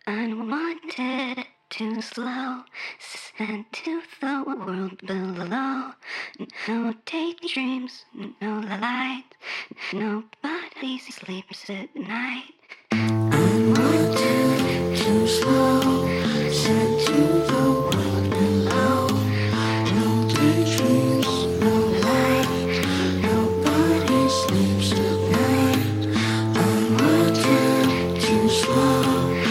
Unwanted, too slow, sent to the world below. No daydreams, no light, nobody sleeps at night. Unwanted, too slow, sent to the world below. No daydreams, no light, nobody sleeps at night. Unwanted, too slow.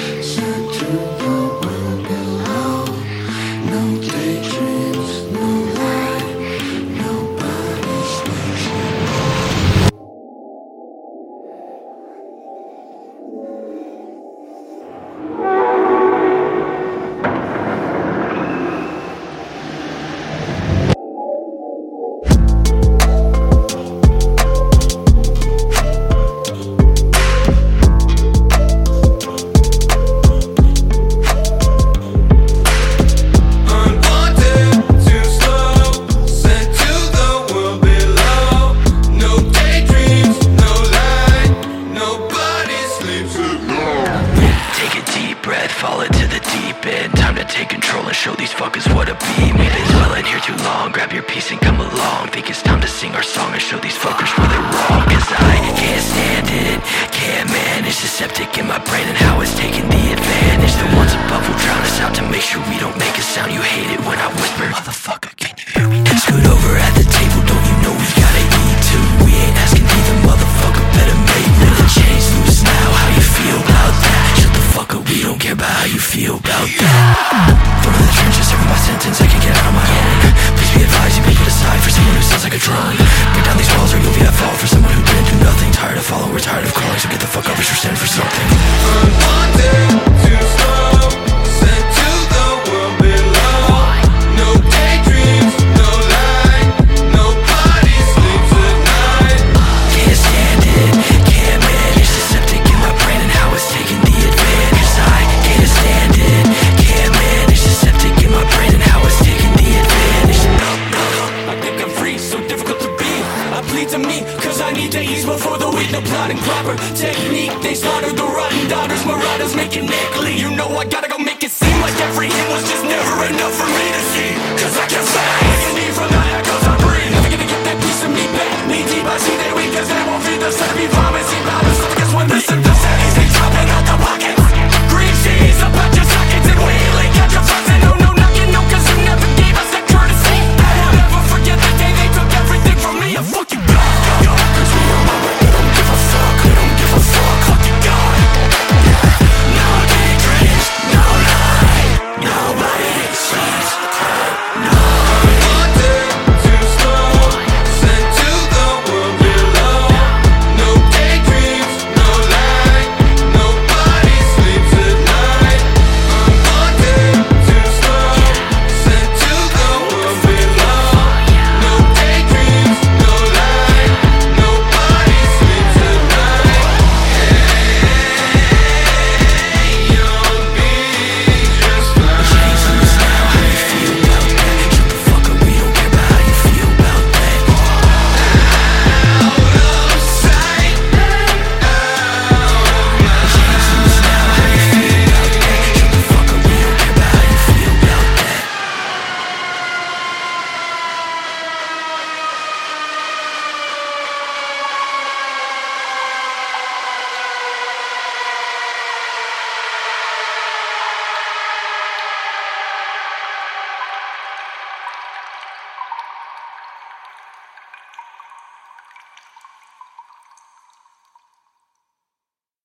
Fall into the deep end. Time to take control and show these fuckers what a beat. We've been dwelling here too long. Grab your piece and come along. Think it's time to sing our song and show these fuckers where they're wrong. Cause I can't stand it, can't manage the septic in my brain and how it's taking the advantage. The ones above will drown us out to make sure we don't make a sound. You hate it when I whisper, motherfucker, can you hear me? Scoot over at the table, don't you know we gotta eat too? We ain't asking either, motherfucker, better make room. The chains loose now, how you feel about that? Shut the fuck up, we don't care about how you feel about that. Front of the trenches, serving my sentence, I can't get out on my own. Please be advised, you may put aside for someone who sounds like a drone. Break down these walls or you'll be at fault for someone who didn't do nothing. Tired of following, we're tired of crawling, so get the fuck up and stand for something. Unwanted, too slow, sent to the world below. No daydreams, no light, nobody sleeps at night. Can't stand it, can't manage the septic in my brain and how it's taking the advantage. I can't stand it, can't manage the septic in my brain and how it's taking the advantage. I think I'm free, so difficult to be. I plead to me, cause I need to ease before the weak. No plotting proper technique. They slaughter the rotten daughters, marauders making it clean. You know I gotta go make it see.